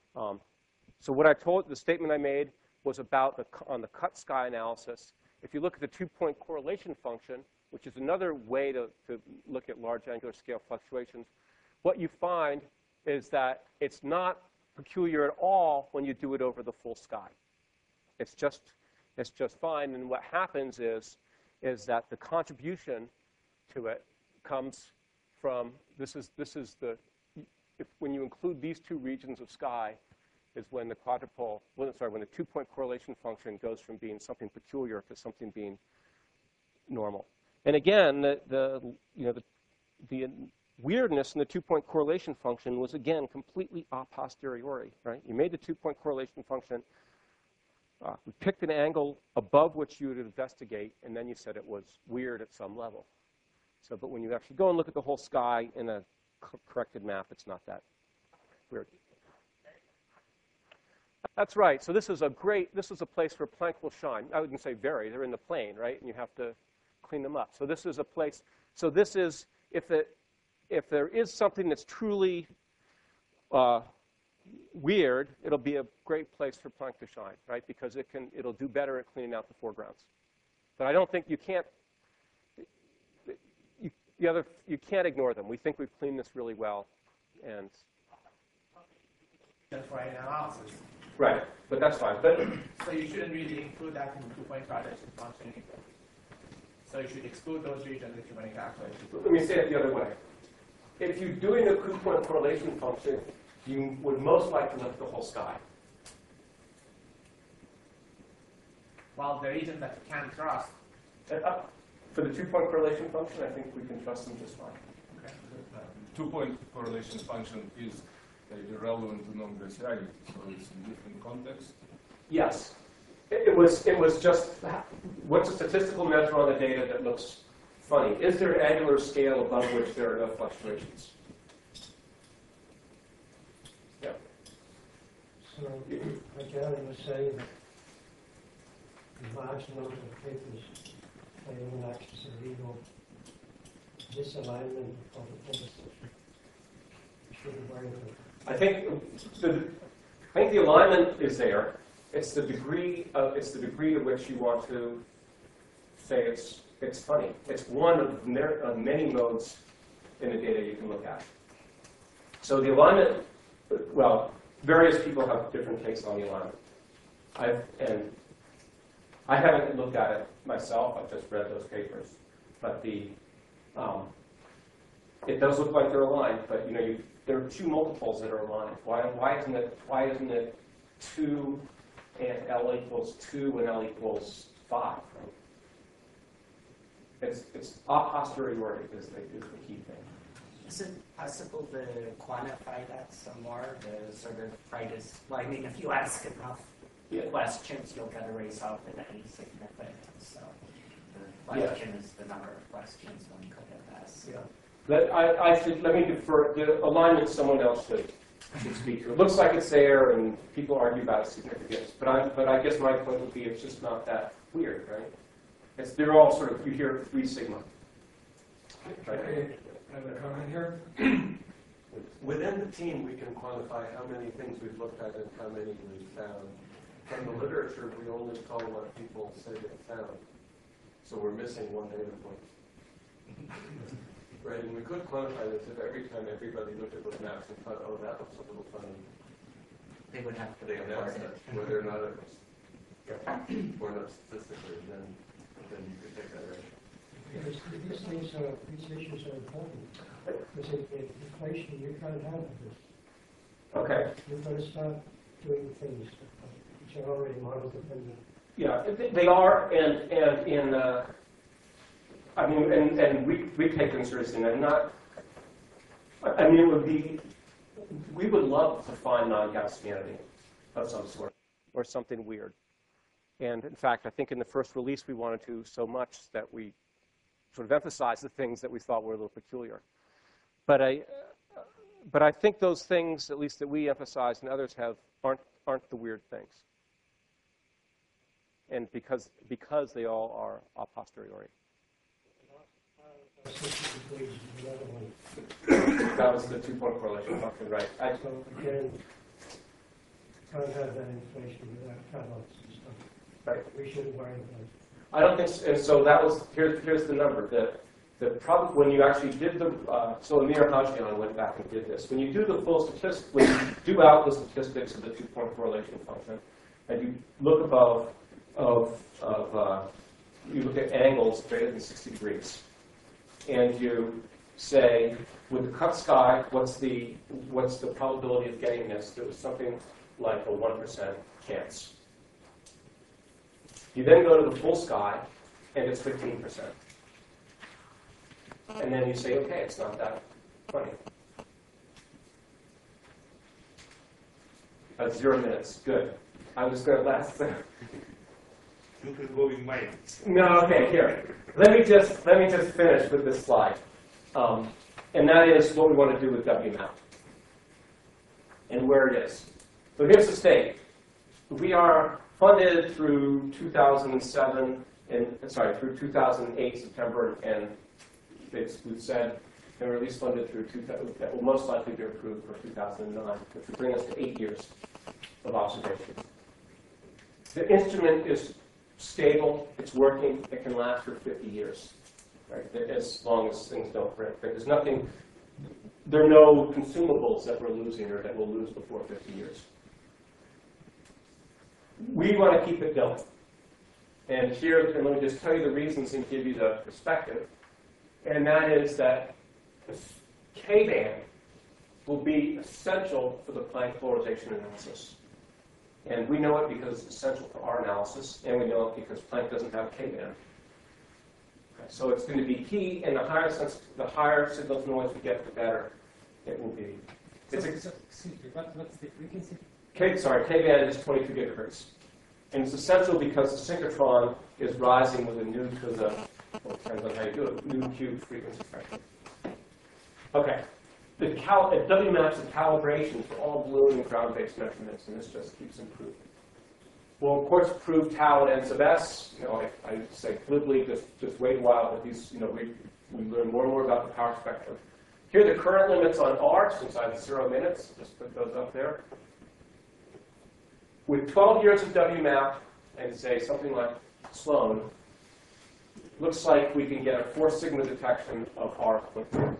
Speaker 1: So the statement I made was about on the cut sky analysis. If you look at the 2-point correlation function, which is another way to look at large angular scale fluctuations, what you find is that it's not peculiar at all when you do it over the full sky. It's just fine. And what happens is that the contribution to it comes from when you include these 2 regions of sky, is when the when the 2-point correlation function goes from being something peculiar to something being normal. And again, the weirdness in the 2-point correlation function was, again, completely a posteriori, right? You made the 2-point correlation function. We picked an angle above which you would investigate, and then you said it was weird at some level. So, but when you actually go and look at the whole sky in a corrected map, it's not that weird. That's right. So this is a place where Planck will shine. I wouldn't say very. They're in the plane, right? And you have to clean them up. So this is a place. So this is, if there is something that's truly weird, it'll be a great place for Planck to shine, right? Because it'll do better at cleaning out the foregrounds. But I don't think you can't ignore them. We think we've cleaned this really well, and
Speaker 7: just for analysis.
Speaker 1: Right, but that's fine. But
Speaker 7: so you shouldn't really include that in the 2-point correlation function. So you should exclude those regions if you want to calculate.
Speaker 1: Let me say it the other way. if you're doing a two-point correlation function, you would most likely lift the whole sky.
Speaker 7: While the region that you can't trust.
Speaker 1: For the two-point correlation function, I think we can trust them just fine.
Speaker 8: Two-point correlation function is irrelevant to non-graciarity, so it's in different context.
Speaker 1: Yes. It was just, what's a statistical measure on the data that looks funny? Is there an angular scale above which there are no fluctuations? Yeah.
Speaker 3: So, like Alan was saying, the large number of papers claiming access to legal misalignment of the policy. Shouldn't worry about it.
Speaker 1: I think the alignment is there. It's the degree to which you want to say it's funny. It's one of many modes in the data you can look at. So the alignment, well, various people have different takes on the alignment. I haven't looked at it myself. I've just read those papers, but it does look like they're aligned. But there are two multiples that are aligned. Why isn't it 2 and L equals 2 and L equals 5? Right? It's a posteriori is the key thing.
Speaker 9: Is it possible to quantify that some more? To sort of try to, well, I mean, if you ask enough questions, you'll get a result at any significance. So the question is the number of questions one could have asked.
Speaker 1: Yeah. Let me defer the alignment. Someone else should speak to. It looks like it's there, and people argue about its significance. But I guess my point would be it's just not that weird, right? They're all sort of, you hear 3 sigma.
Speaker 2: Right. I have a comment here. Within the team, we can quantify how many things we've looked at and how many we've found. From the literature, we only call what people say they found. So we're missing one data point. Right, and we could quantify this if every time everybody looked at those maps and thought, oh, that looks a little funny.
Speaker 9: They would have to
Speaker 2: They
Speaker 9: report
Speaker 2: announced
Speaker 9: it.
Speaker 2: that, whether or not it was, or not statistically, then you could take that right.
Speaker 3: Because these issues are important. Because in inflation, you can't have this.
Speaker 1: Okay.
Speaker 3: You've got to start doing things which are already model dependent.
Speaker 1: Yeah, they are, and in I mean, and we take them seriously, and not. I mean, we would love to find non-Gaussianity of some sort, or something weird. And in fact, I think in the first release we wanted to so much that we sort of emphasized the things that we thought were a little peculiar. But I think those things, at least that we emphasize and others have, aren't the weird things. And because they all are a posteriori. That was the 2-point correlation function, right?
Speaker 3: So again, can't have that inflation without cutoffs and stuff.
Speaker 1: Right.
Speaker 3: We shouldn't worry about it.
Speaker 1: I don't think so. And so that was, here's the number. The problem, when you actually did so Amir Hajian went back and did this. When you do the full statistics, when you do out the statistics of the 2-point correlation function, and you look above, you look at angles greater than 60 degrees. And you say, with the cut sky, what's the probability of getting this? There was something like a 1% chance. You then go to the full sky, and it's 15%. And then you say, okay, it's not that funny. 0 minutes, good. I'm just going to last.
Speaker 8: You can go in mine.
Speaker 1: No, okay, here. Let me just finish with this slide. And that is what we want to do with WMAP and where it is. So here's the state. We are funded through 2007, through 2008 September, and we've said they're at least funded through that will most likely be approved for 2009, which would bring us to 8 years of observations. The instrument is stable, it's working, it can last for 50 years, right? As long as things don't break. There's nothing, there are no consumables that we're losing or that we'll lose before 50 years. We want to keep it going. And here, and let me just tell you the reasons and give you the perspective. And that is that K-band will be essential for the Planck polarization analysis. And we know it because it's essential for our analysis, and we know it because Planck doesn't have K-band. Okay, so it's going to be key, and the higher signal to noise we get, the better it will be.
Speaker 6: Excuse me, what's the frequency?
Speaker 1: K-band is 22 gigahertz. And it's essential because the synchrotron is rising with a new to the, well, it depends on how you do it, new cube frequency spectrum. Okay. WMAP's the calibration for all balloon and ground-based measurements, and this just keeps improving. We'll, of course, prove tau and n sub s. You know, I say glibly, just wait a while, but these, you know, we learn more and more about the power spectrum. Here are the current limits on R, since I have 0 minutes. Just put those up there. With 12 years of WMAP, and say something like Sloan, looks like we can get a 4 sigma detection of R quickly.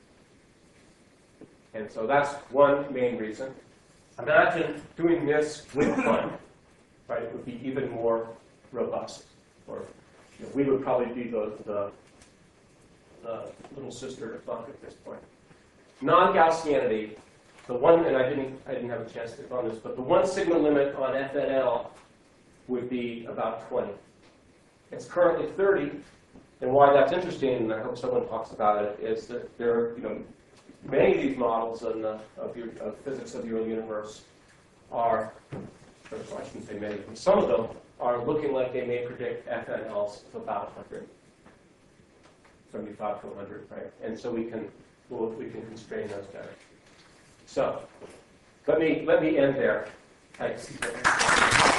Speaker 1: And so that's one main reason. Imagine doing this with fun, right? It would be even more robust. Or you know, we would probably be the little sister to fun at this point. Non-Gaussianity, the one, and I didn't have a chance to run this, but the 1 sigma limit on FNL would be about 20. It's currently 30, and why that's interesting, and I hope someone talks about it, is that there are, you know, many of these models of physics of your universe are, or I shouldn't say many, but some of them are looking like they may predict FNLs of about 100, 75 to 100, right? And so we can constrain those better. So let me end there. Thanks.